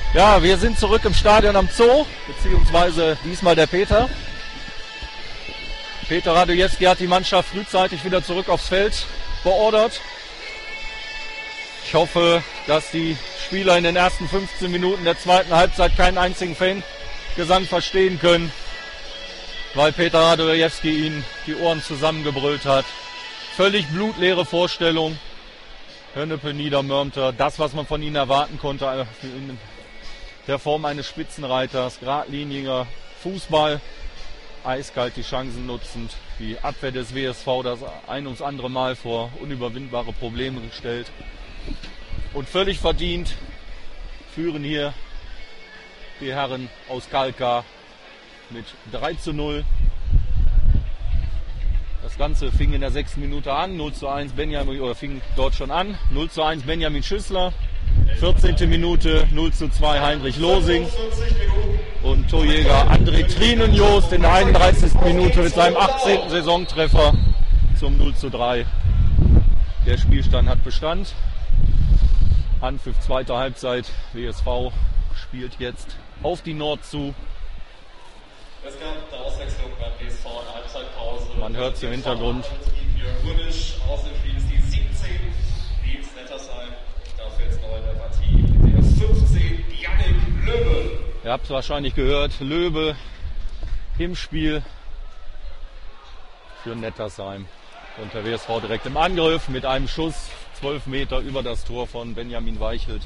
Ja, wir sind zurück im Stadion am Zoo, beziehungsweise diesmal der Peter. Peter Radujewski hat die Mannschaft frühzeitig wieder zurück aufs Feld beordert. Ich hoffe, dass die Spieler in den ersten 15 Minuten der zweiten Halbzeit keinen einzigen Fangesang verstehen können, weil Peter Radujewski ihnen die Ohren zusammengebrüllt hat. Völlig blutleere Vorstellung. Hönnepel niedermörmter, das, was man von ihnen erwarten konnte, in der Form eines Spitzenreiters, geradliniger Fußball, eiskalt die Chancen nutzend, die Abwehr des WSV das ein ums andere Mal vor unüberwindbare Probleme gestellt. Und völlig verdient führen hier die Herren aus Kalkar mit 3:0. Das Ganze fing in der 6. Minute an, 0:1 Benjamin, oder fing dort schon an, 0:1 Benjamin Schüssler, 14. Minute 0:2 Heinrich Losing und Torjäger André Trinenjost in der 31. Minute mit seinem 18. Saisontreffer zum 0:3. Der Spielstand hat Bestand. Anpfiff zweite Halbzeit, WSV spielt jetzt auf die Nord zu. Es gab eine Auswechslung beim WSV in der Halbzeitpause. Man hört es im Hintergrund. Jörg Gunnisch, außerdem ist die 17, Nils Nettersheim. Dafür jetzt neu in der Partie der 15, Jannik Löbe. Ihr habt es wahrscheinlich gehört, Löbe im Spiel für Nettersheim. Und der WSV direkt im Angriff mit einem Schuss 12 Meter über das Tor von Benjamin Weichelt.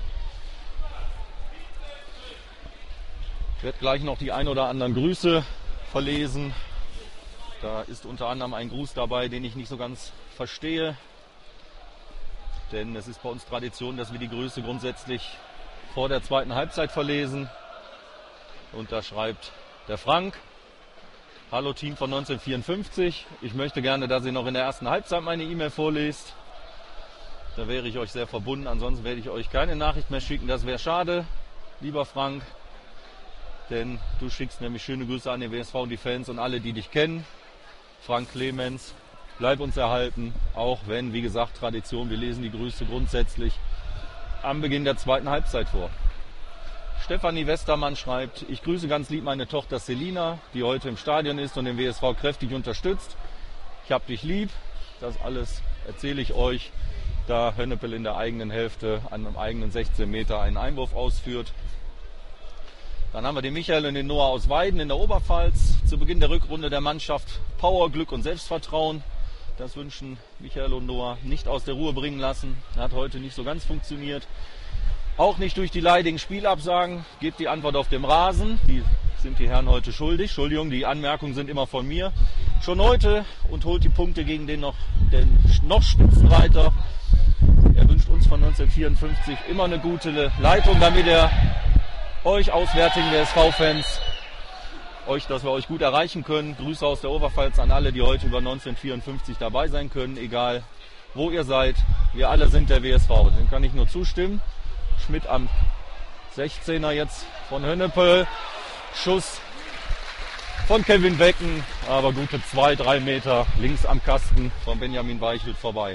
Ich werde gleich noch die ein oder anderen Grüße verlesen. Da ist unter anderem ein Gruß dabei, den ich nicht so ganz verstehe. Denn es ist bei uns Tradition, dass wir die Grüße grundsätzlich vor der zweiten Halbzeit verlesen. Und da schreibt der Frank: Hallo Team von 1954. Ich möchte gerne, dass ihr noch in der ersten Halbzeit meine E-Mail vorlest. Da wäre ich euch sehr verbunden. Ansonsten werde ich euch keine Nachricht mehr schicken. Das wäre schade, lieber Frank. Denn du schickst nämlich schöne Grüße an den WSV und die Fans und alle, die dich kennen. Frank Clemens, bleib uns erhalten, auch wenn, wie gesagt, Tradition, wir lesen die Grüße grundsätzlich am Beginn der zweiten Halbzeit vor. Stefanie Westermann schreibt: Ich grüße ganz lieb meine Tochter Selina, die heute im Stadion ist und den WSV kräftig unterstützt. Ich hab dich lieb. Das alles erzähle ich euch, da Hönnepel in der eigenen Hälfte an einem eigenen 16 Meter einen Einwurf ausführt. Dann haben wir den Michael und den Noah aus Weiden in der Oberpfalz. Zu Beginn der Rückrunde der Mannschaft Power, Glück und Selbstvertrauen. Das wünschen Michael und Noah nicht aus der Ruhe bringen lassen. Hat heute nicht so ganz funktioniert. Auch nicht durch die leidigen Spielabsagen. Gebt die Antwort auf dem Rasen. Die sind die Herren heute schuldig. Entschuldigung, die Anmerkungen sind immer von mir. Schon heute und holt die Punkte gegen den noch Spitzenreiter. Er wünscht uns von 1954 immer eine gute Leitung, damit er euch auswärtigen WSV-Fans, dass wir euch gut erreichen können. Grüße aus der Oberpfalz an alle, die heute über 1954 dabei sein können, egal wo ihr seid. Wir alle sind der WSV. Dem kann ich nur zustimmen. Schmidt am 16er jetzt von Hönnepel. Schuss von Kevin Wecken, aber gute 2-3 Meter links am Kasten von Benjamin Weichelt vorbei.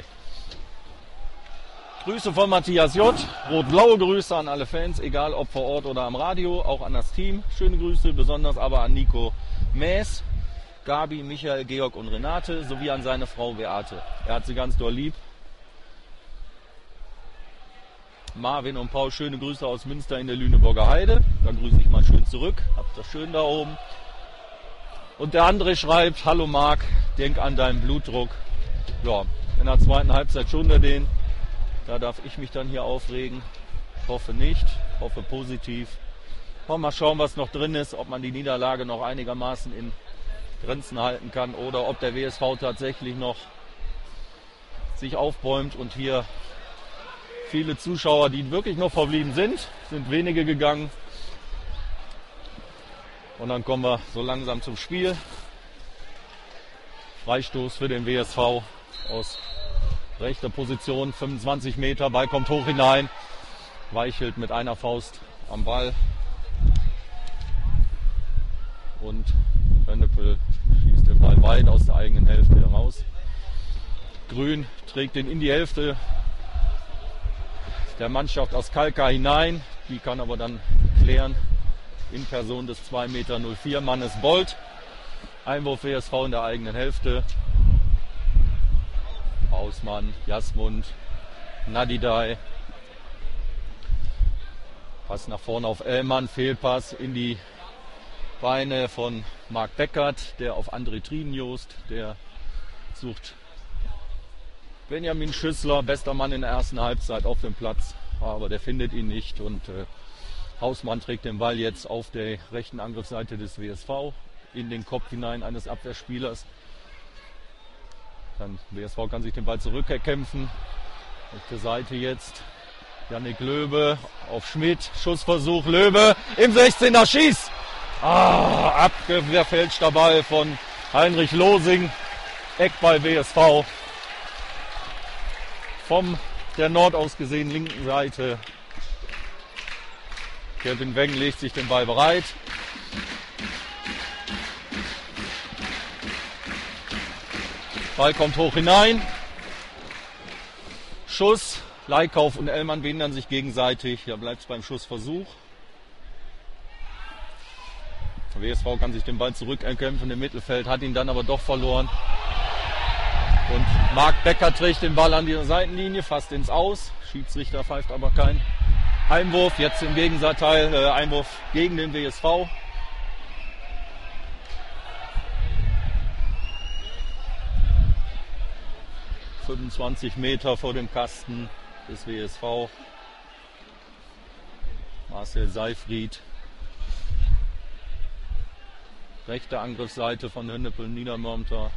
Grüße von Matthias J. Rot-blaue Grüße an alle Fans, egal ob vor Ort oder am Radio, auch an das Team. Schöne Grüße, besonders aber an Nico Mäß, Gabi, Michael, Georg und Renate, sowie an seine Frau Beate. Er hat sie ganz doll lieb. Marvin und Paul, schöne Grüße aus Münster in der Lüneburger Heide. Da grüße ich mal schön zurück. Habt das schön da oben. Und der André schreibt: Hallo Marc, denk an deinen Blutdruck. Ja, in der zweiten Halbzeit schon den. Da darf ich mich dann hier aufregen. Ich hoffe nicht, hoffe positiv. Mal schauen, was noch drin ist, ob man die Niederlage noch einigermaßen in Grenzen halten kann oder ob der WSV tatsächlich noch sich aufbäumt und hier viele Zuschauer, die wirklich noch verblieben sind wenige gegangen. Und dann kommen wir so langsam zum Spiel. Freistoß für den WSV aus rechter Position, 25 Meter, Ball kommt hoch hinein. Weichelt mit einer Faust am Ball. Und Hönnepel schießt den Ball weit aus der eigenen Hälfte heraus. Grün trägt den in die Hälfte der Mannschaft aus Kalka hinein. Die kann aber dann klären in Person des 2,04 Meter Mannes Bolt. Einwurf WSV in der eigenen Hälfte. Hausmann, Jasmund, Nadidai. Pass nach vorne auf Ellmann, Fehlpass in die Beine von Marc Beckert, der auf André Trinjost, der sucht Benjamin Schüssler, bester Mann in der ersten Halbzeit auf dem Platz, aber der findet ihn nicht und Hausmann trägt den Ball jetzt auf der rechten Angriffsseite des WSV in den Kopf hinein eines Abwehrspielers. Dann WSV kann sich den Ball zurückerkämpfen. Rechte Seite jetzt. Jannik Löbe auf Schmidt. Schussversuch. Löbe im 16er schießt. Abgefälschter Ball von Heinrich Losing. Eckball WSV. Von der Nord aus gesehen linken Seite. Kevin Weng legt sich den Ball bereit. Ball kommt hoch hinein. Schuss. Leikauf und Ellmann behindern sich gegenseitig. Da bleibt es beim Schussversuch. Der WSV kann sich den Ball zurückerkämpfen im Mittelfeld, hat ihn dann aber doch verloren. Und Marc Becker trägt den Ball an die Seitenlinie, fast ins Aus. Schiedsrichter pfeift aber kein Einwurf. Jetzt im Gegenteil Einwurf gegen den WSV. ...25 Meter vor dem Kasten des WSV. Marcel Seifried. Rechte Angriffsseite von Hönnepel Niedermörmter.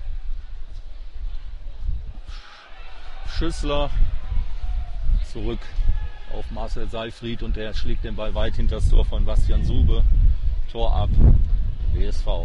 Schüssler. Zurück auf Marcel Seifried und der schlägt den Ball weit hinter das Tor von Bastian Sube. Tor ab. WSV.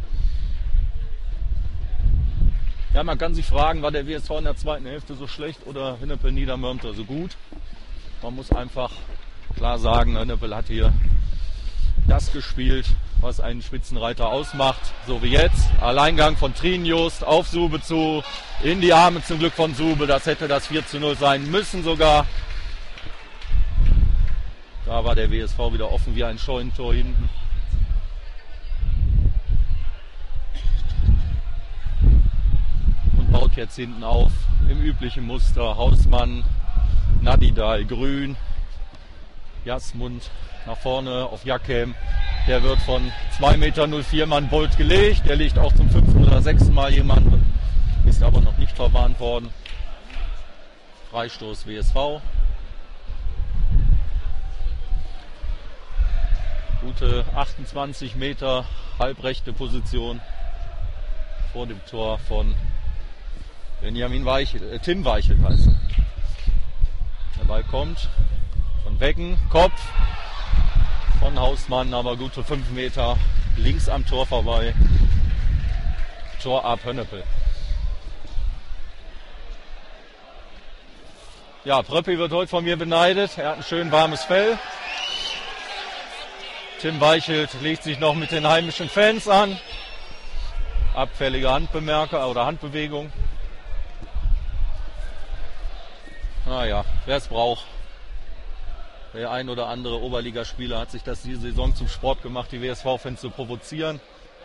Ja, man kann sich fragen, war der WSV in der zweiten Hälfte so schlecht oder Hönnepel Niedermörmter so gut? Man muss einfach klar sagen, Hönnepel hat hier das gespielt, was einen Spitzenreiter ausmacht. So wie jetzt. Alleingang von Trinjost auf Sube zu, in die Arme zum Glück von Sube. Das hätte das 4:0 sein müssen sogar. Da war der WSV wieder offen wie ein Scheunentor hinten. Baut jetzt hinten auf im üblichen Muster. Hausmann, Nadidai, Grün, Jasmund nach vorne auf Jakem. Der wird von 2,04 Meter Mann Bolt gelegt. Der liegt auch zum 5. oder 6. Mal jemand, ist aber noch nicht verwarnt worden. Freistoß WSV. Gute 28 Meter halbrechte Position vor dem Tor von Benjamin Weichel, Tim Weichel heißt er. Der Ball kommt von Becken, Kopf von Hausmann, aber gute 5 Meter links am Tor vorbei. Tor ab Hönnepel. Ja, Pröppi wird heute von mir beneidet. Er hat ein schön warmes Fell. Tim Weichelt legt sich noch mit den heimischen Fans an. Abfällige Handbemerker oder Handbewegung. Naja, wer es braucht. Der ein oder andere Oberligaspieler hat sich das diese Saison zum Sport gemacht, die WSV-Fans zu provozieren.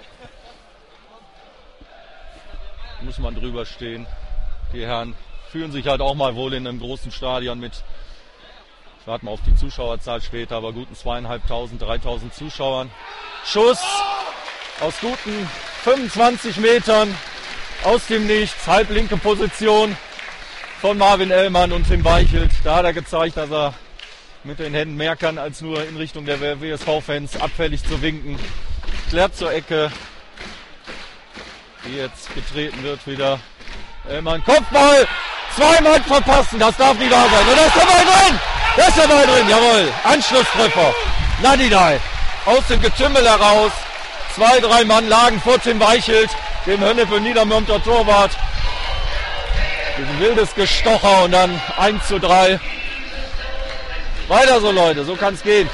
Muss man drüber stehen. Die Herren fühlen sich halt auch mal wohl in einem großen Stadion mit, ich warte mal auf die Zuschauerzahl später, aber guten 2.500, 3.000 Zuschauern. Schuss aus guten 25 Metern aus dem Nichts, halblinke Position von Marvin Ellmann und Tim Weichelt. Da hat er gezeigt, dass er mit den Händen mehr kann, als nur in Richtung der WSV-Fans abfällig zu winken. Klärt zur Ecke, die jetzt getreten wird wieder. Ellmann, Kopfball, zweimal verpassen, das darf nicht wahr sein. Und da ist der Ball drin, da ist der Ball drin, jawohl. Anschlusstreffer, Nadidai, aus dem Getümmel heraus. 2, 3 Mann lagen vor Tim Weichelt, dem Hönnepel Niedermörmter Torwart. Ein wildes Gestocher und dann 1:3. Weiter so, Leute, so kann es gehen.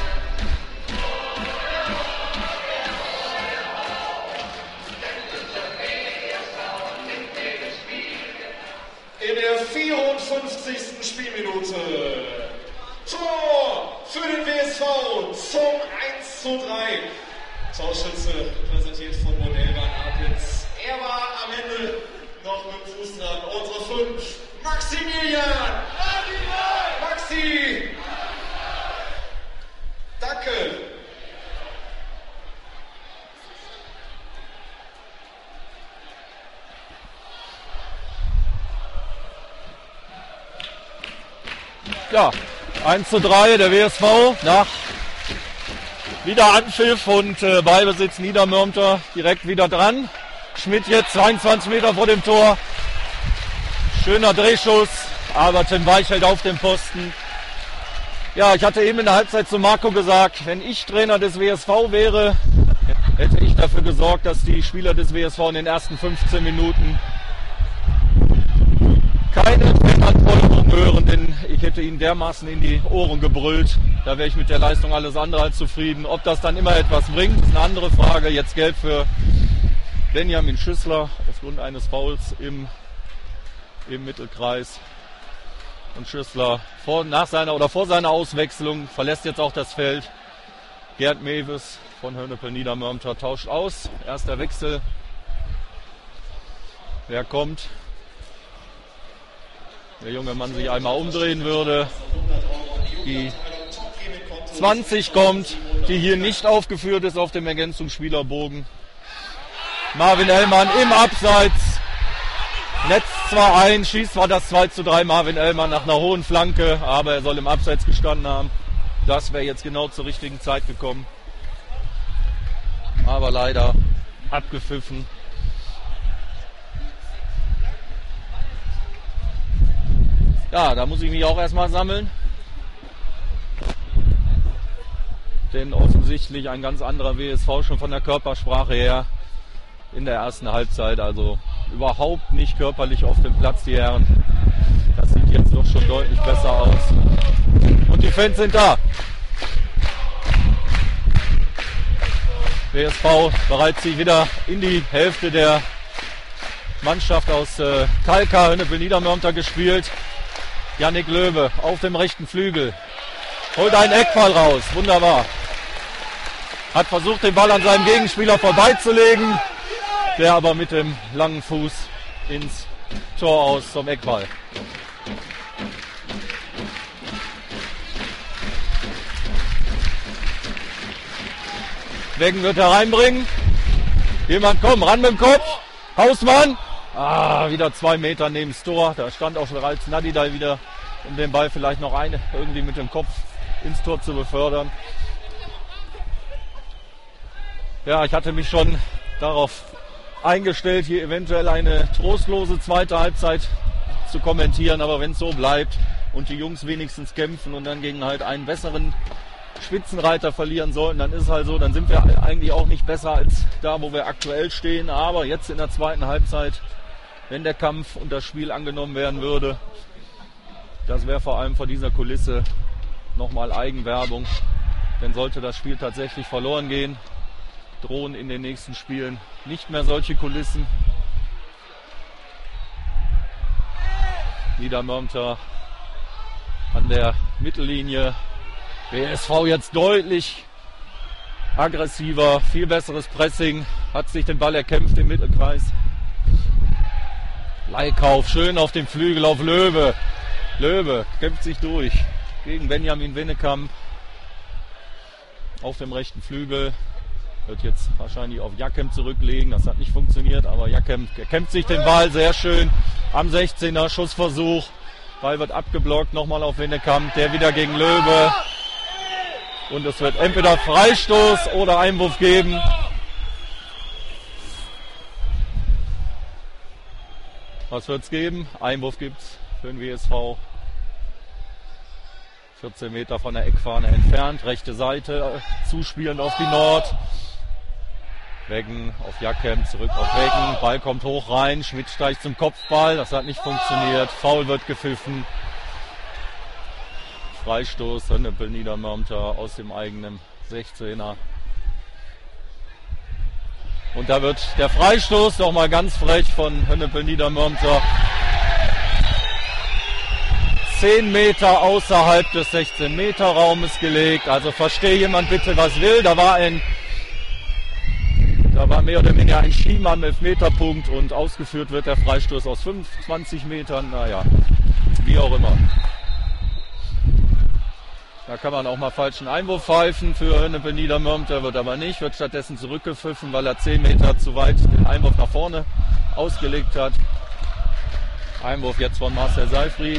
In der 54. Spielminute WSV zum 1:3. Torschütze präsentiert von Modellbahn Apitz. Er war am Ende noch mit dem Fuß dran. Unsere 5, Maximilian! Maxi! Danke! Ja, 1:3 der WSV nach wieder Anpfiff und Ballbesitz Niedermörmter direkt wieder dran. Schmidt jetzt 22 Meter vor dem Tor. Schöner Drehschuss, aber Tim Weich hält auf dem Posten. Ja, ich hatte eben in der Halbzeit zu Marco gesagt, wenn ich Trainer des WSV wäre, hätte ich dafür gesorgt, dass die Spieler des WSV in den ersten 15 Minuten keine Traineranforderungen hören, denn ich hätte ihnen dermaßen in die Ohren gebrüllt. Da wäre ich mit der Leistung alles andere als zufrieden. Ob das dann immer etwas bringt, ist eine andere Frage. Jetzt gelb für Benjamin Schüssler aufgrund eines Fouls im Mittelkreis. Und Schüssler vor seiner Auswechslung verlässt jetzt auch das Feld. Gerd Mewes von Hönnepel Niedermörmter tauscht aus. Erster Wechsel. Wer kommt? Der junge Mann sich einmal umdrehen würde. Die 20 kommt, die hier nicht aufgeführt ist auf dem Ergänzungsspielerbogen. Marvin Ellmann im Abseits. Netzt zwar ein, schießt zwar das 2:3 Marvin Ellmann nach einer hohen Flanke, aber er soll im Abseits gestanden haben. Das wäre jetzt genau zur richtigen Zeit gekommen. Aber leider abgepfiffen. Ja, da muss ich mich auch erstmal sammeln. Denn offensichtlich ein ganz anderer WSV schon von der Körpersprache her in der ersten Halbzeit. Also überhaupt nicht körperlich auf dem Platz, die Herren. Das sieht jetzt doch schon deutlich besser aus. Und die Fans sind da. WSV bereitet sich wieder in die Hälfte der Mannschaft aus Kalka, Hönnepel Niedermörmter gespielt. Yannick Löwe auf dem rechten Flügel. Holt einen Eckball raus. Wunderbar. Hat versucht, den Ball an seinem Gegenspieler vorbeizulegen. Der aber mit dem langen Fuß ins Tor aus zum Eckball. Weggen wird hereinbringen. Jemand kommt, ran mit dem Kopf. Hausmann. Wieder 2 Meter neben das Tor. Da stand auch Ralf Nadidal wieder, um den Ball vielleicht noch irgendwie mit dem Kopf ins Tor zu befördern. Ja, ich hatte mich schon darauf eingestellt, hier eventuell eine trostlose zweite Halbzeit zu kommentieren. Aber wenn es so bleibt und die Jungs wenigstens kämpfen und dann gegen halt einen besseren Spitzenreiter verlieren sollten, dann ist es halt so, dann sind wir eigentlich auch nicht besser als da, wo wir aktuell stehen. Aber jetzt in der zweiten Halbzeit, wenn der Kampf und das Spiel angenommen werden würde, das wäre vor allem vor dieser Kulisse nochmal Eigenwerbung. Denn sollte das Spiel tatsächlich verloren gehen, drohen in den nächsten Spielen nicht mehr solche Kulissen. Niedermörmter an der Mittellinie. WSV jetzt deutlich aggressiver, viel besseres Pressing, hat sich den Ball erkämpft im Mittelkreis. Leikauf, schön auf dem Flügel auf Löwe. Löwe kämpft sich durch gegen Benjamin Wennekamp auf dem rechten Flügel. Wird jetzt wahrscheinlich auf Jakem zurücklegen, das hat nicht funktioniert, aber Jakem kämpft sich den Ball sehr schön am 16er, Schussversuch. Ball wird abgeblockt, nochmal auf Wennekamp, der wieder gegen Löwe. Und es wird entweder Freistoß oder Einwurf geben. Was wird es geben? Einwurf gibt es für den WSV. 14 Meter von der Eckfahne entfernt, rechte Seite, zuspielend auf die Nord. Weggen auf Jakem, zurück auf Weggen. Ball kommt hoch rein, Schmidt steigt zum Kopfball, das hat nicht funktioniert. Foul wird gepfiffen. Freistoß, Hönnepel Niedermörmter aus dem eigenen 16er. Und da wird der Freistoß nochmal ganz frech von Hönnepel Niedermörmter 10 Meter außerhalb des 16-Meter-Raumes gelegt. Also verstehe jemand bitte, was will. Da war mehr oder weniger ein Schieber am Elfmeterpunkt und ausgeführt wird der Freistoß aus 25 Metern. Naja, wie auch immer. Da kann man auch mal falschen Einwurf pfeifen für Hönnepe Niedermörmter, wird aber nicht, wird stattdessen zurückgepfiffen, weil er 10 Meter zu weit den Einwurf nach vorne ausgelegt hat. Einwurf jetzt von Marcel Seyfried.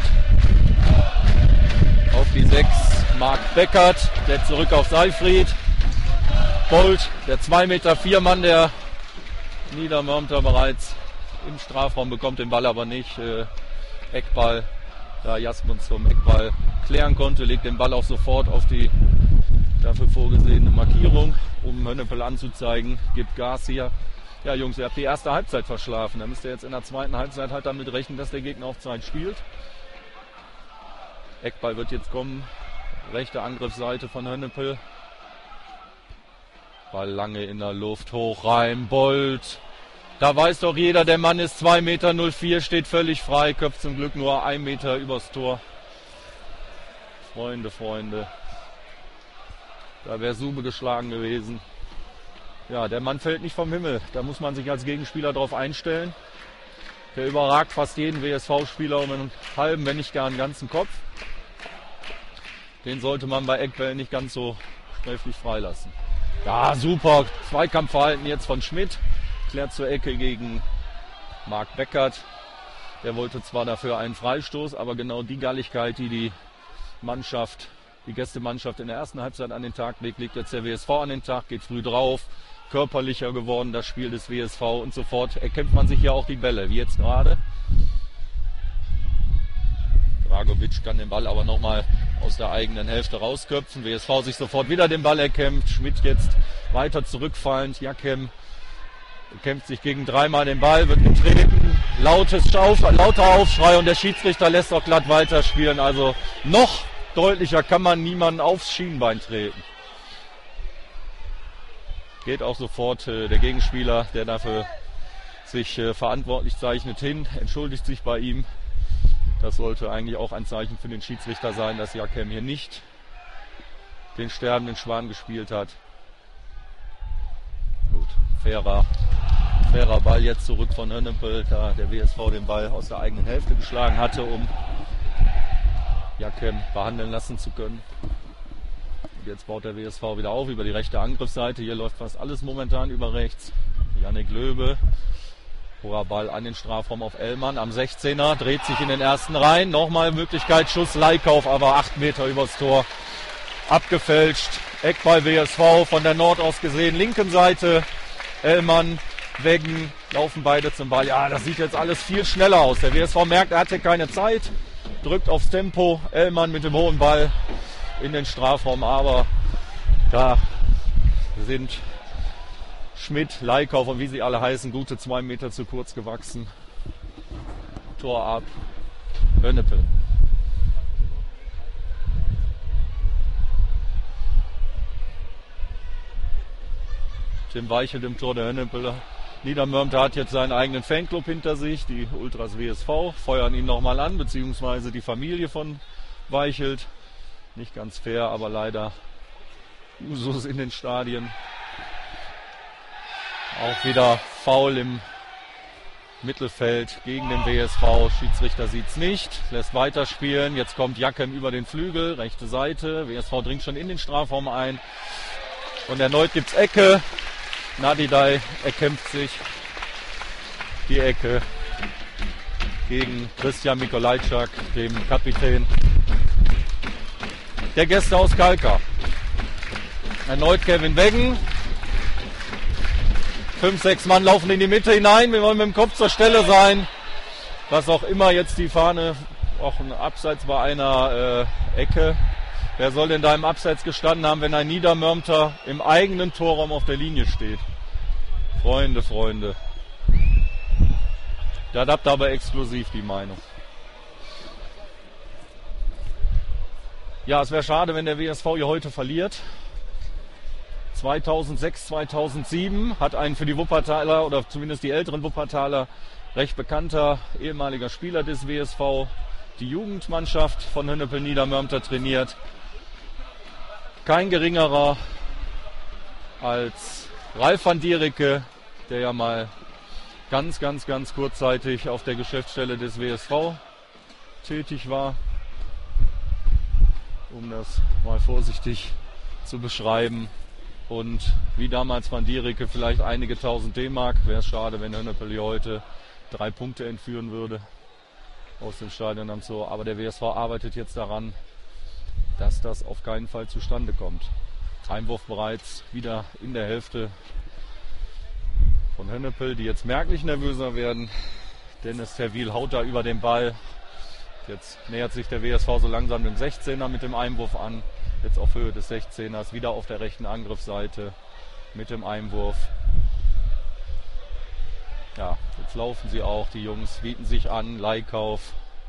Auf die 6 Marc Beckert, der zurück auf Seyfried. Bolt, der 2,4 Meter Mann, der Niedermörmter bereits im Strafraum, bekommt den Ball aber nicht. Eckball, da Jasmund zum Eckball klären konnte, legt den Ball auch sofort auf die dafür vorgesehene Markierung, um Hönnepel anzuzeigen, gibt Gas hier. Ja Jungs, ihr habt die erste Halbzeit verschlafen, da müsst ihr jetzt in der zweiten Halbzeit halt damit rechnen, dass der Gegner auf Zeit spielt. Eckball wird jetzt kommen, rechte Angriffsseite von Hönnepel. Ball lange in der Luft, hoch rein, Bolt. Da weiß doch jeder, der Mann ist 2,04 Meter, steht völlig frei, köpft zum Glück nur 1 Meter übers Tor. Freunde, da wäre Sube geschlagen gewesen. Ja, der Mann fällt nicht vom Himmel, da muss man sich als Gegenspieler drauf einstellen. Der überragt fast jeden WSV-Spieler um einen halben, wenn nicht gar einen ganzen Kopf. Den sollte man bei Eckbällen nicht ganz so sträflich freilassen. Ja, super. Zweikampfverhalten jetzt von Schmidt. Klärt zur Ecke gegen Marc Beckert. Der wollte zwar dafür einen Freistoß, aber genau die Galligkeit, die die Gästemannschaft in der ersten Halbzeit an den Tag legt, legt jetzt der WSV an den Tag, geht früh drauf. Körperlicher geworden, das Spiel des WSV und sofort erkämpft man sich ja auch die Bälle, wie jetzt gerade. Dragovic kann den Ball aber nochmal aus der eigenen Hälfte rausköpfen. WSV sich sofort wieder den Ball erkämpft. Schmidt jetzt weiter zurückfallend. Jakem kämpft sich gegen 3-mal den Ball, wird getreten. Lauter Aufschrei und der Schiedsrichter lässt auch glatt weiterspielen. Also noch deutlicher kann man niemanden aufs Schienbein treten. Geht auch sofort der Gegenspieler, der dafür sich verantwortlich zeichnet, hin, entschuldigt sich bei ihm. Das sollte eigentlich auch ein Zeichen für den Schiedsrichter sein, dass Jakem hier nicht den sterbenden Schwan gespielt hat. Gut, fairer Ball jetzt zurück von Hönnepel, da der WSV den Ball aus der eigenen Hälfte geschlagen hatte, um Jakem behandeln lassen zu können. Und jetzt baut der WSV wieder auf über die rechte Angriffsseite. Hier läuft fast alles momentan über rechts. Jannik Löbe. Hoher Ball an den Strafraum auf Ellmann am 16er, dreht sich in den ersten rein. Nochmal Möglichkeit, Schuss, Leikauf, aber 8 Meter übers Tor. Abgefälscht. Eckball WSV von der Nord aus gesehen. Linken Seite. Ellmann, Weggen, laufen beide zum Ball. Ja, das sieht jetzt alles viel schneller aus. Der WSV merkt, er hatte keine Zeit. Drückt aufs Tempo. Ellmann mit dem hohen Ball in den Strafraum. Aber da sind Schmidt, Leikauf und wie sie alle heißen, gute 2 Meter zu kurz gewachsen. Tor ab. Hönnepel. Tim Weichelt im Tor der Hönnepeler. Niedermörmter hat jetzt seinen eigenen Fanclub hinter sich, die Ultras WSV, feuern ihn nochmal an, beziehungsweise die Familie von Weichelt. Nicht ganz fair, aber leider Usus in den Stadien. Auch wieder Foul im Mittelfeld gegen den WSV. Schiedsrichter sieht's nicht, lässt weiterspielen. Jetzt kommt Jakem über den Flügel, rechte Seite. WSV dringt schon in den Strafraum ein. Und erneut gibt's Ecke. Nadidai erkämpft sich die Ecke gegen Christian Mikolajczak, dem Kapitän der Gäste aus Kalka. Erneut Kevin Weggen. 5, 6 Mann laufen in die Mitte hinein. Wir wollen mit dem Kopf zur Stelle sein. Was auch immer jetzt die Fahne, auch ein Abseits bei einer Ecke. Wer soll denn da im Abseits gestanden haben, wenn ein Niedermörmter im eigenen Torraum auf der Linie steht? Freunde. Da habt ihr aber exklusiv die Meinung. Ja, es wäre schade, wenn der WSV hier heute verliert. 2006, 2007 hat ein für die Wuppertaler oder zumindest die älteren Wuppertaler recht bekannter ehemaliger Spieler des WSV, die Jugendmannschaft von Hönnepel Niedermörmter trainiert. Kein geringerer als Ralf van Diericke, der ja mal ganz kurzzeitig auf der Geschäftsstelle des WSV tätig war, um das mal vorsichtig zu beschreiben. Und wie damals Van Diericke vielleicht einige tausend D-Mark. Wäre es schade, wenn Hönnepel hier heute 3 Punkte entführen würde aus dem Stadion am Zoo. Aber der WSV arbeitet jetzt daran, dass das auf keinen Fall zustande kommt. Einwurf bereits wieder in der Hälfte von Hönnepel, die jetzt merklich nervöser werden. Dennis Terwil haut da über den Ball. Jetzt nähert sich der WSV so langsam dem 16er mit dem Einwurf an. Jetzt auf Höhe des 16ers, wieder auf der rechten Angriffsseite mit dem Einwurf. Ja, jetzt laufen sie auch, die Jungs bieten sich an. Leikauf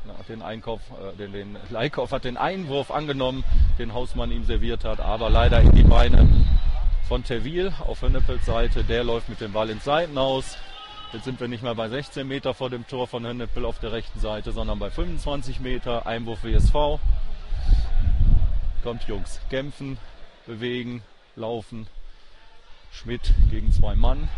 Leikauf hat den Einwurf angenommen, den Hausmann ihm serviert hat, aber leider in die Beine von Terwil auf Hönnepels Seite. Der läuft mit dem Ball ins Seitenhaus. Jetzt sind wir nicht mehr bei 16 Meter vor dem Tor von Hönnepel auf der rechten Seite, sondern bei 25 Meter. Einwurf WSV. Kommt Jungs, kämpfen, bewegen, laufen. Schmidt gegen 2 Mann.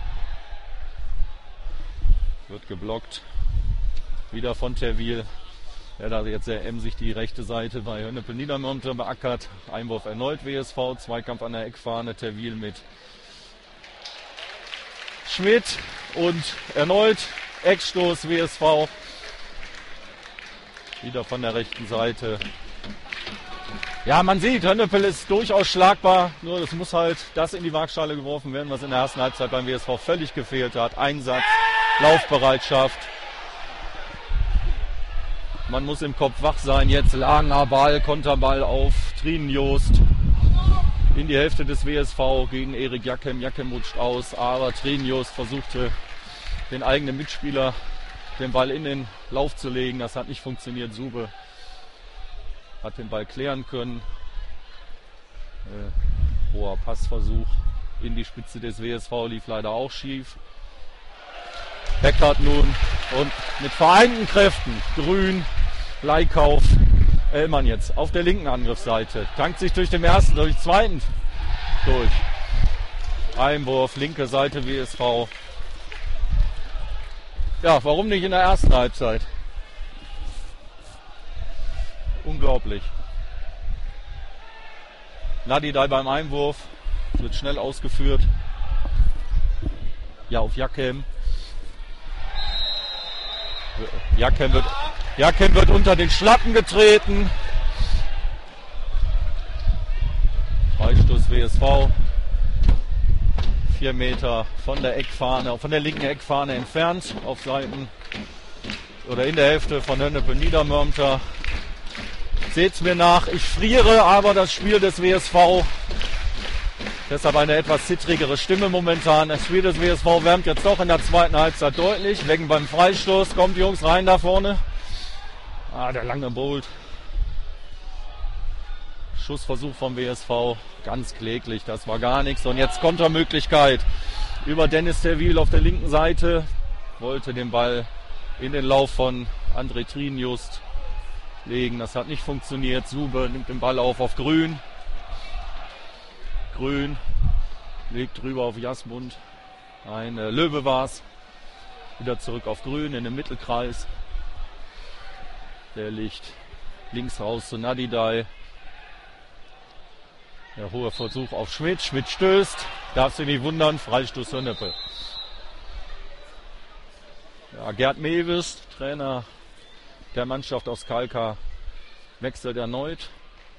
Wird geblockt. Wieder von Terwil. Der da jetzt sehr emsig die rechte Seite bei Hönnepel Niedermörmter beackert. Einwurf erneut WSV. Zweikampf an der Eckfahne. Terwil mit Schmidt. Und erneut Eckstoß WSV. Wieder von der rechten Seite. Ja, man sieht, Hönnepel ist durchaus schlagbar, nur es muss halt das in die Waagschale geworfen werden, was in der ersten Halbzeit beim WSV völlig gefehlt hat. Einsatz, Laufbereitschaft. Man muss im Kopf wach sein. Jetzt langer Ball, Konterball auf Trinjost in die Hälfte des WSV gegen Erik Jakem. Jakem rutscht aus, aber Trinjost versuchte den eigenen Mitspieler den Ball in den Lauf zu legen. Das hat nicht funktioniert. Sube hat den Ball klären können. Hoher Passversuch in die Spitze des WSV lief leider auch schief. Beckert nun und mit vereinten Kräften Grün, Leikauf, Ellmann jetzt auf der linken Angriffsseite. Tankt sich durch den ersten, durch den zweiten durch. Einwurf, linke Seite WSV. Ja, warum nicht in der ersten Halbzeit? Unglaublich. Nadidai beim Einwurf. Wird schnell ausgeführt. Ja, auf Jakem. Jakem wird unter den Schlappen getreten. Freistoß WSV. 4 Meter von der Eckfahne, von der linken Eckfahne entfernt. Auf Seiten oder in der Hälfte von Hönnepel Niedermörmter. Seht's mir nach, ich friere, aber das Spiel des WSV, deshalb eine etwas zittrigere Stimme momentan. Das Spiel des WSV wärmt jetzt doch in der zweiten Halbzeit deutlich. Wegen beim Freistoß, kommt die Jungs rein da vorne. Der lange Bolt. Schussversuch vom WSV, ganz kläglich, das war gar nichts. Und jetzt Kontermöglichkeit über Dennis Terwil auf der linken Seite. Wollte den Ball in den Lauf von André Trinjost legen. Das hat nicht funktioniert. Sube nimmt den Ball auf Grün. Grün legt drüber auf Jasmund. Ein Löwe war's. Wieder zurück auf Grün in den Mittelkreis. Der liegt links raus zu Nadidai. Der hohe Versuch auf Schmidt. Schmidt stößt. Darf sich nicht wundern. Freistoß Hönnepel. Ja, Gerd Mewes, Trainer der Mannschaft aus Kalkar, wechselt erneut.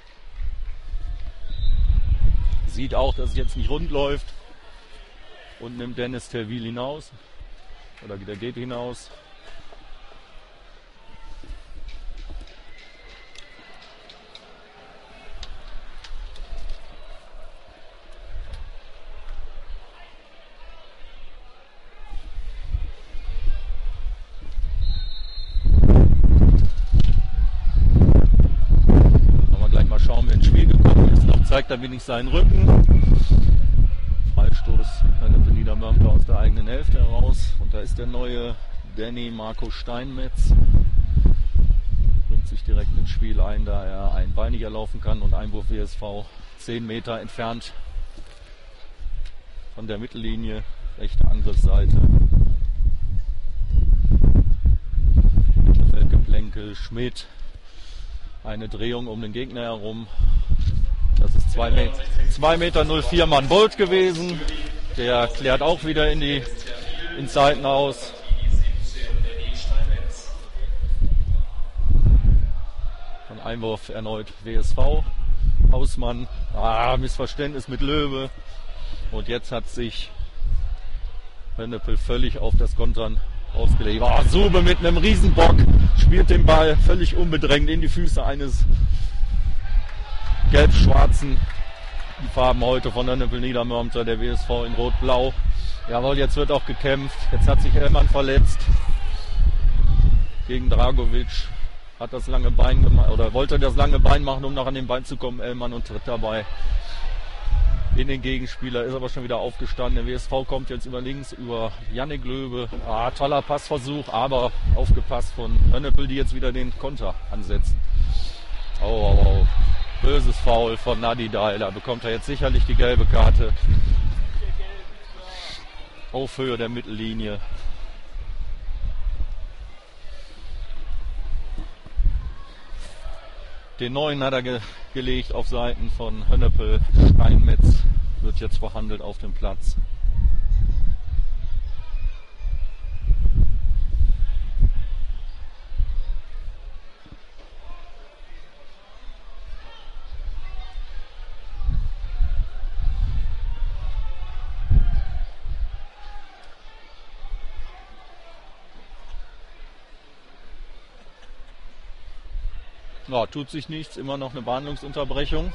Sieht auch, dass es jetzt nicht rund läuft und nimmt Dennis Terwil hinaus. Oder der geht hinaus. Zeigt er wenig seinen Rücken. Freistoß Hönnepel Niedermörmter aus der eigenen Hälfte heraus. Und da ist der neue Danny Marco Steinmetz. Bringt sich direkt ins Spiel ein, da er einen Ball nicht erlaufen kann und Einwurf WSV 10 Meter entfernt von der Mittellinie, rechte Angriffsseite. Mittelfeldgeplänkel, Schmidt, eine Drehung um den Gegner herum. Das ist 2,04 Meter Mann Bolt gewesen. Der klärt auch wieder in Seiten aus. Von Einwurf erneut WSV. Hausmann. Missverständnis mit Löwe. Und jetzt hat sich Hönneppel völlig auf das Kontern ausgelegt. Sube mit einem Riesenbock spielt den Ball völlig unbedrängt in die Füße eines gelb-schwarzen. Die Farben heute von Hönneppel Niedermörmter, der WSV in Rot-Blau. Jawohl, jetzt wird auch gekämpft. Jetzt hat sich Ellmann verletzt gegen Dragovic. Hat das lange Bein gemacht oder wollte das lange Bein machen, um noch an den Bein zu kommen. Ellmann und tritt dabei in den Gegenspieler, ist aber schon wieder aufgestanden. Der WSV kommt jetzt über links, über Jannik Löwe. Toller Passversuch, aber aufgepasst von Hönneppel, die jetzt wieder den Konter ansetzen. Böses Foul von Nadidai, da bekommt er jetzt sicherlich die gelbe Karte. Auf Höhe der Mittellinie. Den neuen hat er gelegt auf Seiten von Hönneppel. Steinmetz wird jetzt verhandelt auf dem Platz. Ja, tut sich nichts, immer noch eine Behandlungsunterbrechung.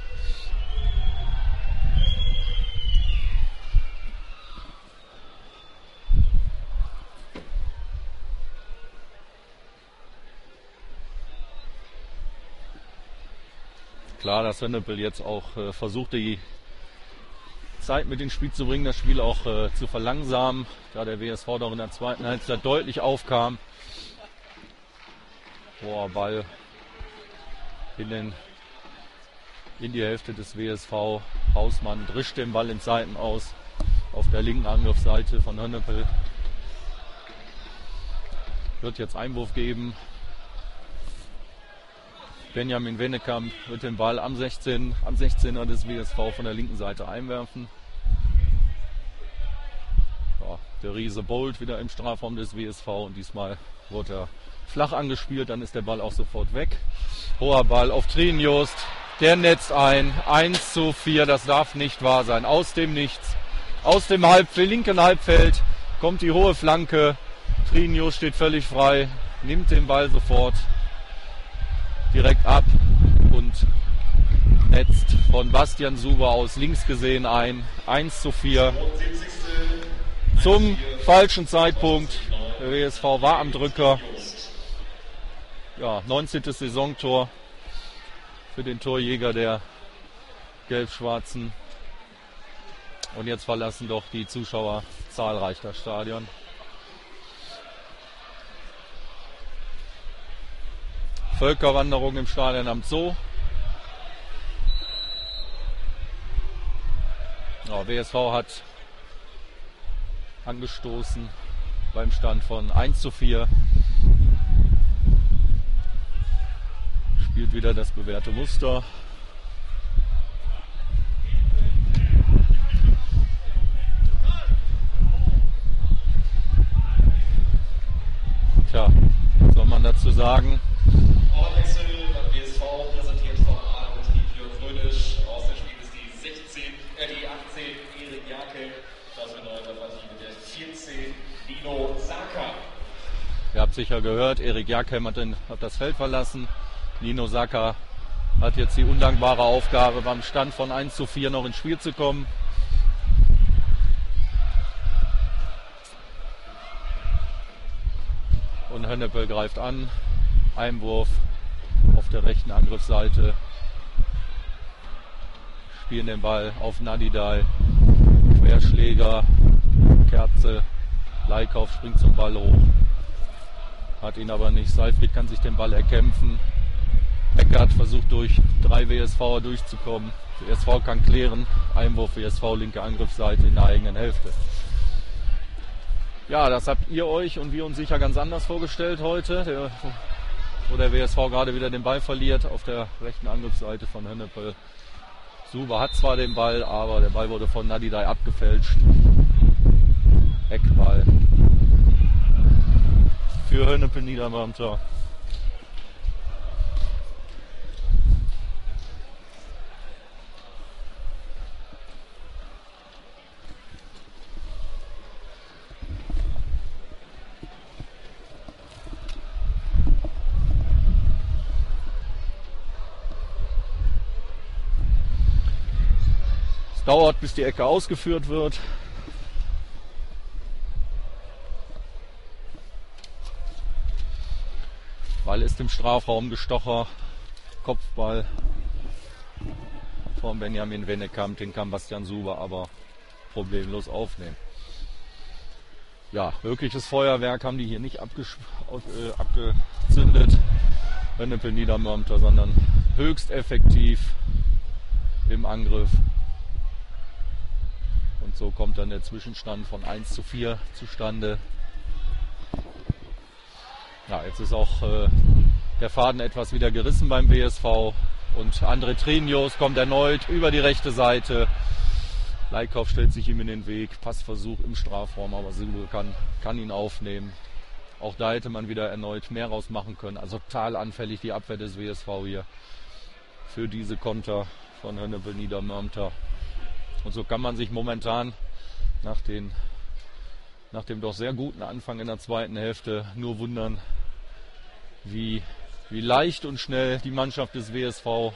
Klar, dass Hönneppel jetzt auch versucht, die Zeit mit ins Spiel zu bringen, das Spiel auch zu verlangsamen, da der WSV doch in der zweiten Halbzeit deutlich aufkam. Ball in die Hälfte des WSV. Hausmann drischt den Ball in Seiten aus auf der linken Angriffsseite von Hönneppel. Wird jetzt Einwurf geben. Benjamin Wennekamp wird den Ball am 16er des WSV von der linken Seite einwerfen. Der Riese Bolt wieder im Strafraum des WSV und diesmal wurde er flach angespielt, dann ist der Ball auch sofort weg. Hoher Ball auf Trinjost, der netzt ein, 1:4, das darf nicht wahr sein. Aus dem Nichts, aus dem linken Halbfeld kommt die hohe Flanke. Trinjost steht völlig frei, nimmt den Ball sofort direkt ab und netzt von Bastian Suber aus links gesehen ein, 1:4. Zum falschen Zeitpunkt. Der WSV war am Drücker. 19. Saisontor für den Torjäger der Gelb-Schwarzen. Und jetzt verlassen doch die Zuschauer zahlreich das Stadion. Völkerwanderung im Stadion am Zoo. WSV hat angestoßen beim Stand von 1:4. Spielt wieder das bewährte Muster. Was soll man dazu sagen? Wechsel beim WSV präsentiert von Adam und Björn Fröhlich. Aus dem Spiel ist die 18 Erik Jakel. Das bedeutet der Partie mit der 14 Nino Saka. Ihr habt sicher gehört, Erik Jakel hat das Feld verlassen. Nino Saka hat jetzt die undankbare Aufgabe, beim Stand von 1:4 noch ins Spiel zu kommen. Und Hönneppel greift an. Einwurf auf der rechten Angriffsseite. Spielen den Ball auf Nadidai. Querschläger, Kerze, Leikauf springt zum Ball hoch. Hat ihn aber nicht. Seifried kann sich den Ball erkämpfen. Eckert versucht durch 3 WSVer durchzukommen. WSV kann klären. Einwurf WSV, linke Angriffsseite in der eigenen Hälfte. Ja, das habt ihr euch und wir uns sicher ganz anders vorgestellt heute, wo der WSV gerade wieder den Ball verliert auf der rechten Angriffsseite von Hönnepel. Suber hat zwar den Ball, aber der Ball wurde von Nadidai abgefälscht. Eckball für Hönnepel Niedermörmter. Dauert, bis die Ecke ausgeführt wird. Ball ist im Strafraum, Gestocher, Kopfball von Benjamin Wennekamp, den kann Bastian Suber aber problemlos aufnehmen. Ja, wirkliches Feuerwerk haben die hier nicht abgezündet, Hönnepel Niedermörmter, sondern höchst effektiv im Angriff. Und so kommt dann der Zwischenstand von 1:4 zustande. Ja, jetzt ist auch der Faden etwas wieder gerissen beim WSV. Und André Trinius kommt erneut über die rechte Seite. Leikauf stellt sich ihm in den Weg. Passversuch im Strafraum, aber Suber kann ihn aufnehmen. Auch da hätte man wieder erneut mehr rausmachen können. Also total anfällig die Abwehr des WSV hier für diese Konter von Hönnepel Niedermörmter. Und so kann man sich momentan nach dem doch sehr guten Anfang in der zweiten Hälfte nur wundern, wie leicht und schnell die Mannschaft des WSV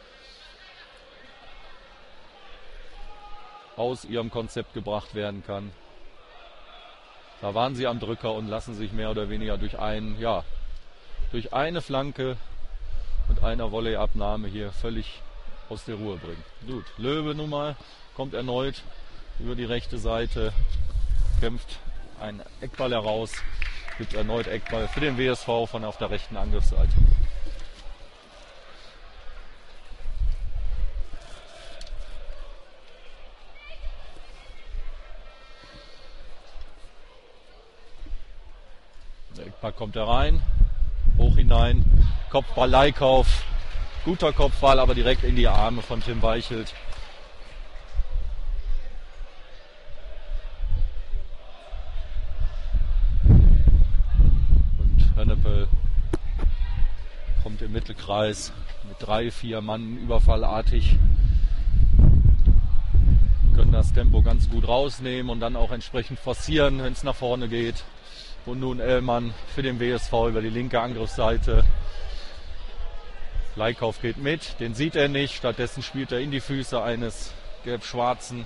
aus ihrem Konzept gebracht werden kann. Da waren sie am Drücker und lassen sich mehr oder weniger durch eine Flanke und einer Volleyabnahme hier völlig aus der Ruhe bringen. Gut, Löwe nun mal kommt erneut über die rechte Seite, kämpft einen Eckball heraus, gibt erneut Eckball für den WSV von auf der rechten Angriffsseite. Der Eckball kommt herein, hoch hinein, Kopfball Leikauf, guter Kopfball, aber direkt in die Arme von Tim Weichelt. Hönnepel kommt im Mittelkreis mit 3-4 Mann überfallartig, können das Tempo ganz gut rausnehmen und dann auch entsprechend forcieren, wenn es nach vorne geht. Und nun Ellmann für den WSV über die linke Angriffsseite. Leikauf geht mit, den sieht er nicht, stattdessen spielt er in die Füße eines Gelb-Schwarzen.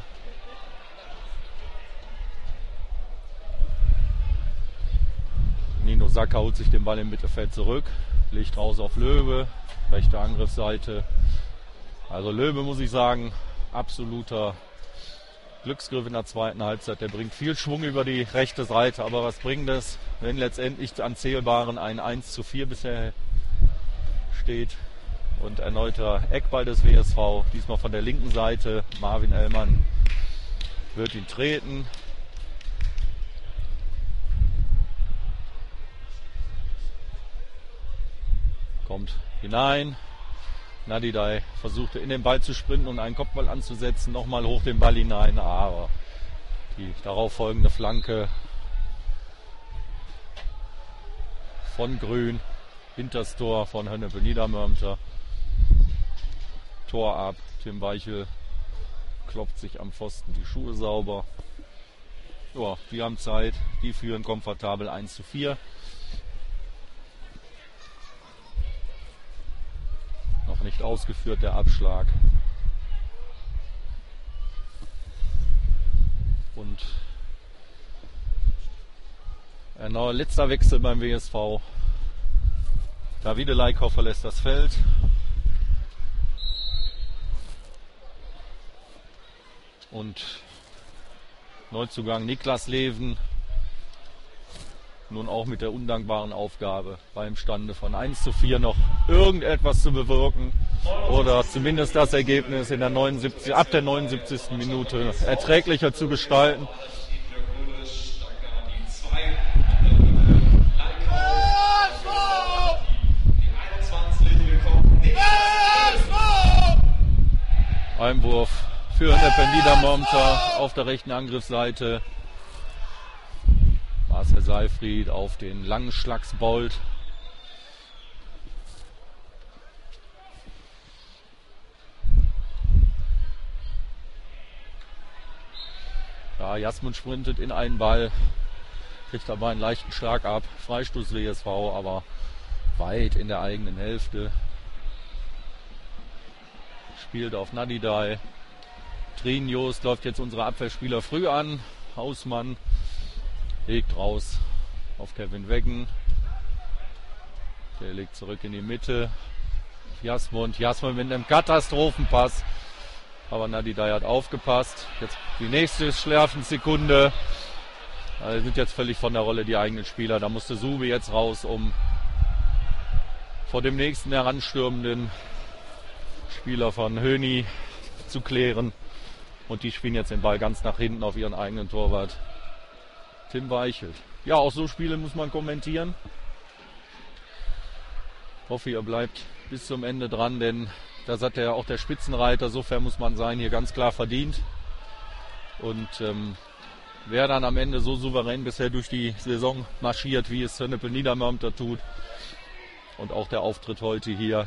Nino Sacker holt sich den Ball im Mittelfeld zurück, legt raus auf Löwe, rechte Angriffsseite. Also Löwe, muss ich sagen, absoluter Glücksgriff in der zweiten Halbzeit. Der bringt viel Schwung über die rechte Seite, aber was bringt es, wenn letztendlich an Zählbaren ein 1:4 bisher steht und erneuter Eckball des WSV, diesmal von der linken Seite. Marvin Ellmann wird ihn treten. Kommt hinein. Nadidai versuchte in den Ball zu sprinten und einen Kopfball anzusetzen. Nochmal hoch den Ball hinein. Aber die darauf folgende Flanke von Grün. Hinters Tor von Hönnepel Niedermörmter. Tor ab. Tim Weichel klopft sich am Pfosten die Schuhe sauber. Ja, die haben Zeit. Die führen komfortabel 1:4. Noch nicht ausgeführt der Abschlag. Und ein neuer letzter Wechsel beim WSV. Davide Leikauf verlässt das Feld. Und Neuzugang Niklas Leven nun auch mit der undankbaren Aufgabe, beim Stande von 1:4 noch irgendetwas zu bewirken oder zumindest das Ergebnis in der ab der 79. Minute erträglicher zu gestalten. Einwurf für Hennepe Niedermörmter auf der rechten Angriffsseite. Marcel Seifried auf den langen Schlagsbold. Ja, Jasmund sprintet in einen Ball, kriegt aber einen leichten Schlag ab. Freistoß WSV, aber weit in der eigenen Hälfte. Spielt auf Nadidai. Trinjost läuft jetzt unsere Abwehrspieler früh an. Hausmann legt raus auf Kevin Weggen. Der legt zurück in die Mitte. Jasmund mit einem Katastrophenpass. Aber Nadidai hat aufgepasst. Jetzt die nächste Schärfensekunde. Also sind jetzt völlig von der Rolle die eigenen Spieler. Da musste Subi jetzt raus, um vor dem nächsten heranstürmenden Spieler von Höni zu klären. Und die spielen jetzt den Ball ganz nach hinten auf ihren eigenen Torwart Tim Weichelt. Ja, auch so Spiele muss man kommentieren. Ich hoffe, ihr bleibt bis zum Ende dran, denn das hat ja auch der Spitzenreiter, so fair muss man sein, hier ganz klar verdient. Und wer dann am Ende so souverän bisher durch die Saison marschiert, wie es Hennepe Niedermörmter tut, und auch der Auftritt heute hier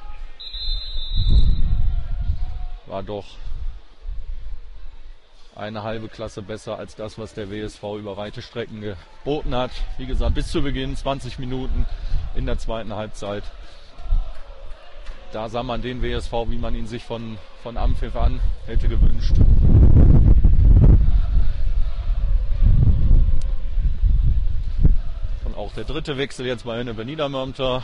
war doch eine halbe Klasse besser als das, was der WSV über weite Strecken geboten hat. Wie gesagt, bis zu Beginn 20 Minuten in der zweiten Halbzeit. Da sah man den WSV, wie man ihn sich von Anpfiff an hätte gewünscht. Und auch der dritte Wechsel jetzt bei Hennepe Niedermörmter.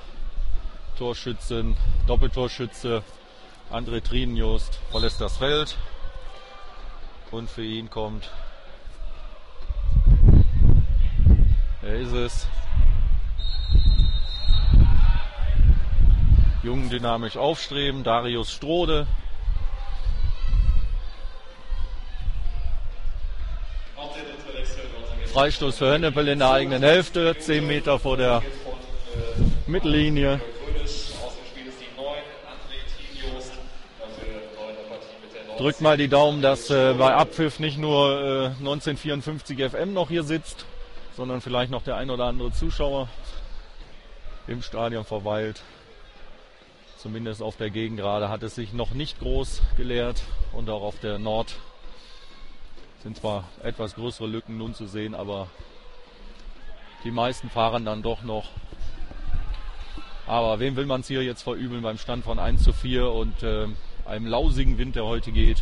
Doppeltorschütze André Trinjost verlässt das Feld. Und für ihn kommt, er ist es, jung, dynamisch aufstreben, Darius Strode. Freistoß für Hennepel in der eigenen Hälfte, 10 Meter vor der Mittellinie. Drückt mal die Daumen, dass bei Abpfiff nicht nur 1954 FM noch hier sitzt, sondern vielleicht noch der ein oder andere Zuschauer im Stadion verweilt. Zumindest auf der Gegengrade hat es sich noch nicht groß geleert und auch auf der Nord sind zwar etwas größere Lücken nun zu sehen, aber die meisten fahren dann doch noch. Aber wem will man es hier jetzt verübeln beim Stand von 1:4 und einem lausigen Wind, der heute geht,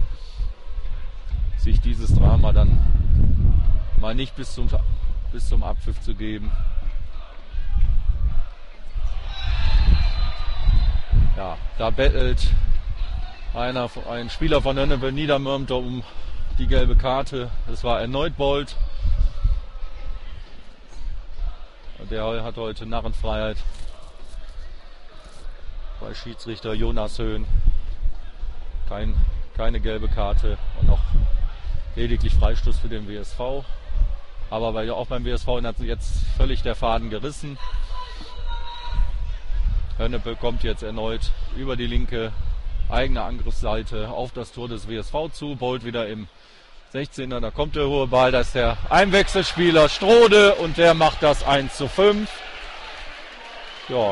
sich dieses Drama dann mal nicht bis zum Abpfiff zu geben. Ja, da bettelt ein Spieler von Hennepe Niedermörmter um die gelbe Karte. Es war erneut Bold. Der hat heute Narrenfreiheit bei Schiedsrichter Jonas Höhn. Keine gelbe Karte und auch lediglich Freistoß für den WSV. Aber auch beim WSV hat jetzt völlig der Faden gerissen. Hennepe kommt jetzt erneut über die linke eigene Angriffsseite auf das Tor des WSV zu. Bold wieder im 16er, da kommt der hohe Ball, da ist der Einwechselspieler Strode und der macht das 1:5. Ja.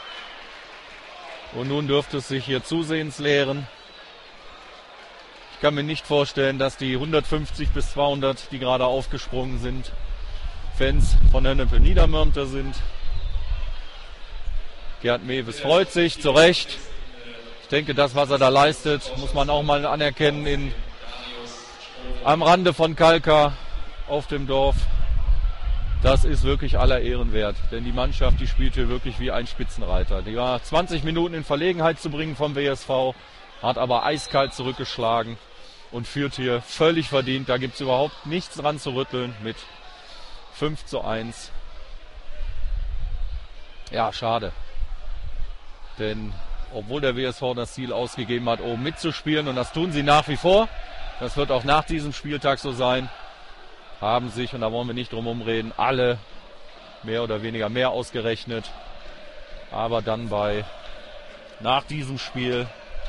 Und nun dürfte es sich hier zusehends leeren. Ich kann mir nicht vorstellen, dass die 150 bis 200, die gerade aufgesprungen sind, Fans von Hennepe Niedermörmter sind. Gerd Mewes freut sich, zu Recht. Ich denke, das, was er da leistet, muss man auch mal anerkennen am Rande von Kalka auf dem Dorf. Das ist wirklich aller Ehren wert, denn die Mannschaft, die spielt hier wirklich wie ein Spitzenreiter. Die war 20 Minuten in Verlegenheit zu bringen vom WSV, hat aber eiskalt zurückgeschlagen und führt hier völlig verdient. Da gibt es überhaupt nichts dran zu rütteln mit 5:1. Ja, schade. Denn obwohl der WSV das Ziel ausgegeben hat, oben mitzuspielen, und das tun sie nach wie vor, das wird auch nach diesem Spieltag so sein, haben sich, und da wollen wir nicht drum rumreden, alle mehr oder weniger mehr ausgerechnet. Aber dann nach diesem Spiel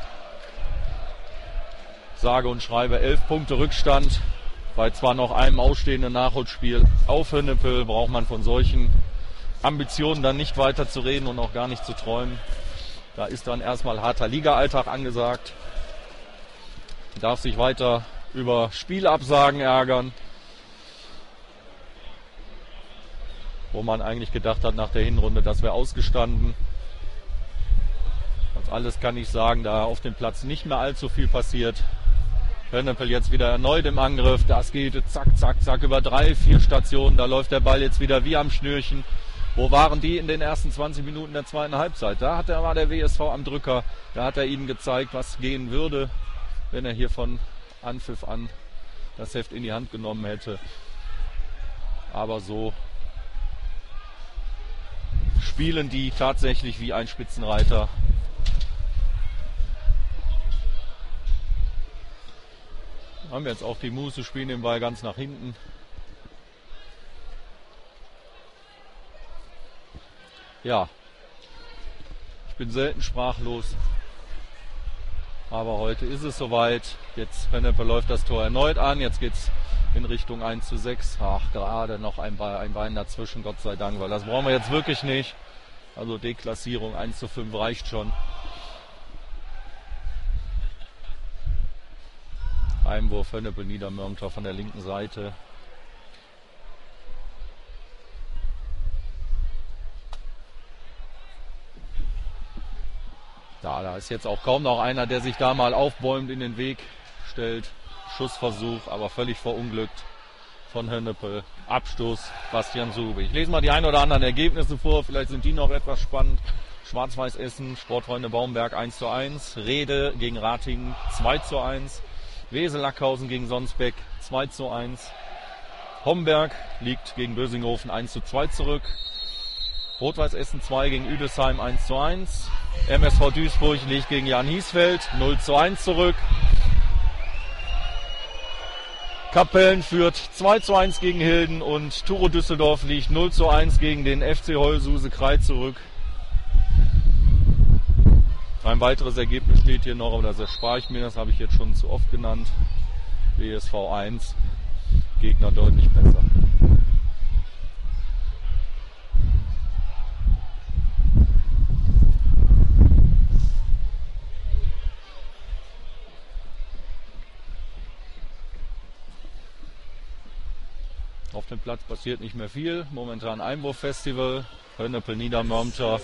sage und schreibe 11 Punkte Rückstand. Bei zwar noch einem ausstehenden Nachholspiel auf Hennepel braucht man von solchen Ambitionen dann nicht weiter zu reden und auch gar nicht zu träumen. Da ist dann erstmal harter Liga-Alltag angesagt. Darf sich weiter über Spielabsagen ärgern, wo man eigentlich gedacht hat nach der Hinrunde, das wäre ausgestanden. Das alles kann ich sagen, da auf dem Platz nicht mehr allzu viel passiert. Hennepel jetzt wieder erneut im Angriff. Das geht zack, zack, zack über 3-4 Stationen. Da läuft der Ball jetzt wieder wie am Schnürchen. Wo waren die in den ersten 20 Minuten der zweiten Halbzeit? Da war der WSV am Drücker. Da hat er ihnen gezeigt, was gehen würde, wenn er hier von Anpfiff an das Heft in die Hand genommen hätte. Aber so spielen die tatsächlich wie ein Spitzenreiter. Haben wir jetzt auch die Muße, spielen den Ball ganz nach hinten. Ja, ich bin selten sprachlos, aber heute ist es soweit. Jetzt Hennepel läuft das Tor erneut an, jetzt geht es in Richtung 1:6. Ach, gerade noch ein Bein dazwischen, Gott sei Dank, weil das brauchen wir jetzt wirklich nicht. Also Deklassierung 1:5 reicht schon. Einwurf Hennepel Niedermörmter von der linken Seite. Da ist jetzt auch kaum noch einer, der sich da mal aufbäumt, in den Weg stellt. Schussversuch, aber völlig verunglückt von Hennepel. Abstoß Bastian Sube. Ich lese mal die ein oder anderen Ergebnisse vor, vielleicht sind die noch etwas spannend. Schwarz-Weiß Essen, Sportfreunde Baumberg 1:1. Rede gegen Ratingen 2:1. Wesel Lackhausen gegen Sonsbeck 2:1. Homberg liegt gegen Bösinghofen 1:2 zurück. Rot-Weiß Essen 2 gegen Üdesheim 1:1. MSV Duisburg liegt gegen Jan Hiesfeld 0:1 zurück. Kapellen führt 2:1 gegen Hilden und Turo Düsseldorf liegt 0:1 gegen den FC Heulsuse Krei zurück. Ein weiteres Ergebnis steht hier noch, aber das erspare ich mir, das habe ich jetzt schon zu oft genannt. WSV 1, Gegner deutlich besser. Auf dem Platz passiert nicht mehr viel. Momentan Einwurffestival. Hennepel Niedermörmter.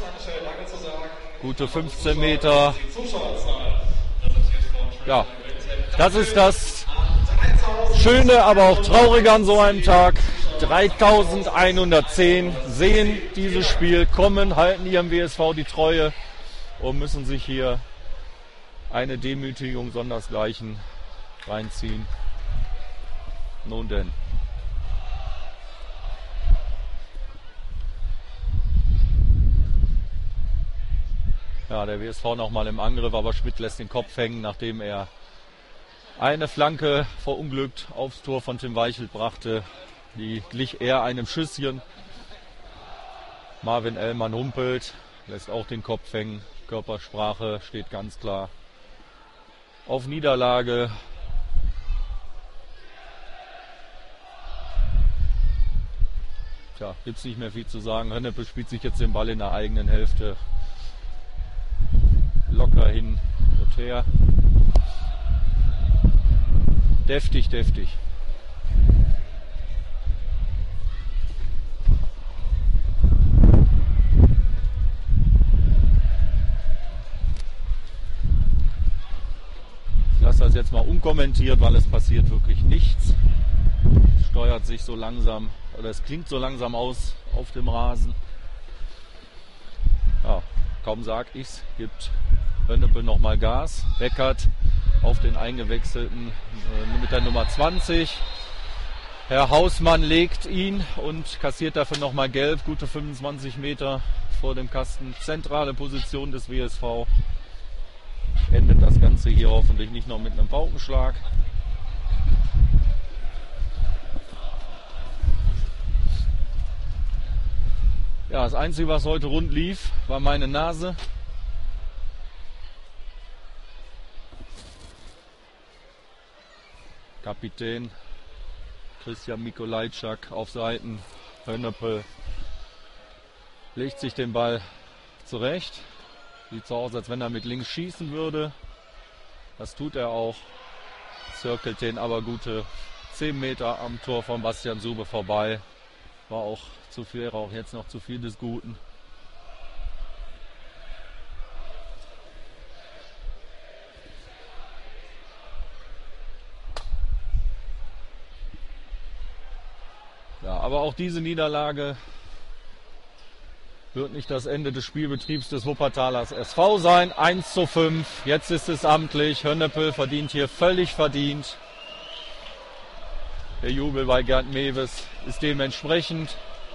Gute 15 Meter. Ja, das ist das Schöne, aber auch Traurige an so einem Tag. 3110 sehen dieses Spiel kommen, halten ihrem WSV die Treue und müssen sich hier eine Demütigung sondersgleichen reinziehen. Nun denn. Ja, der WSV nochmal im Angriff, aber Schmidt lässt den Kopf hängen, nachdem er eine Flanke verunglückt aufs Tor von Tim Weichelt brachte. Die glich eher einem Schüsschen. Marvin Ellmann humpelt, lässt auch den Kopf hängen. Körpersprache steht ganz klar auf Niederlage. Tja, gibt's nicht mehr viel zu sagen. Hennepel spielt sich jetzt den Ball in der eigenen Hälfte locker hin und her. Deftig, deftig. Ich lasse das jetzt mal unkommentiert, weil es passiert wirklich nichts. Es steuert sich so langsam, oder es klingt so langsam aus auf dem Rasen. Ja, kaum sag ich's, gibt Hennepel nochmal Gas. Beckert auf den eingewechselten mit der Nummer 20. Herr Hausmann legt ihn und kassiert dafür nochmal gelb, gute 25 Meter vor dem Kasten. Zentrale Position des WSV. Endet das Ganze hier hoffentlich nicht noch mit einem Paukenschlag. Ja, das Einzige, was heute rund lief, war meine Nase. Kapitän Christian Mikolajczak auf Seiten. Hönnepel legt sich den Ball zurecht. Sieht so aus, als wenn er mit links schießen würde. Das tut er auch. Circelt den aber gute 10 Meter am Tor von Bastian Sube vorbei. War auch zu viel, wäre auch jetzt noch zu viel des Guten. Ja, aber auch diese Niederlage wird nicht das Ende des Spielbetriebs des Wuppertalers SV sein. 1:5. Jetzt ist es amtlich. Hönnepel verdient hier völlig verdient. Der Jubel bei Gerd Mewes ist dementsprechend.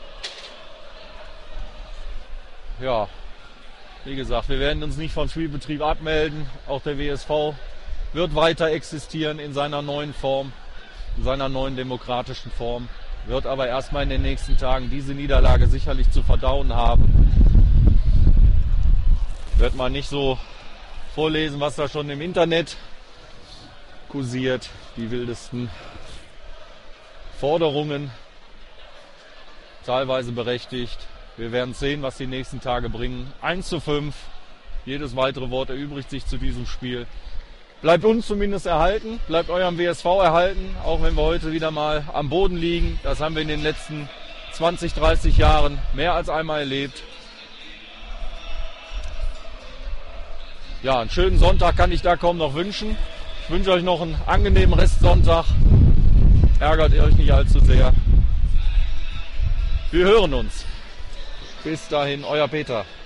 Ja, wie gesagt, wir werden uns nicht vom Spielbetrieb abmelden. Auch der WSV wird weiter existieren in seiner neuen Form, in seiner neuen demokratischen Form. Wird aber erstmal in den nächsten Tagen diese Niederlage sicherlich zu verdauen haben. Wird man nicht so vorlesen, was da schon im Internet kursiert. Die wildesten Forderungen, teilweise berechtigt. Wir werden sehen, was die nächsten Tage bringen. 1:5. Jedes weitere Wort erübrigt sich zu diesem Spiel. Bleibt uns zumindest erhalten, bleibt eurem WSV erhalten, auch wenn wir heute wieder mal am Boden liegen. Das haben wir in den letzten 20, 30 Jahren mehr als einmal erlebt. Ja, einen schönen Sonntag kann ich da kaum noch wünschen. Ich wünsche euch noch einen angenehmen Restsonntag. Ärgert ihr euch nicht allzu sehr. Wir hören uns. Bis dahin, euer Peter.